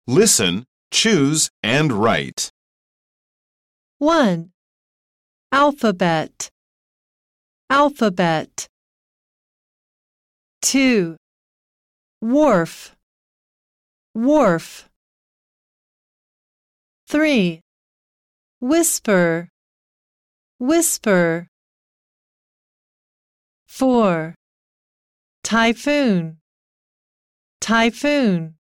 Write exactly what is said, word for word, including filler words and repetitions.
Listen, choose, and write. one. Alphabet, alphabet. two. Wharf, wharf. three. Whisper, whisper. four. Typhoon, typhoon.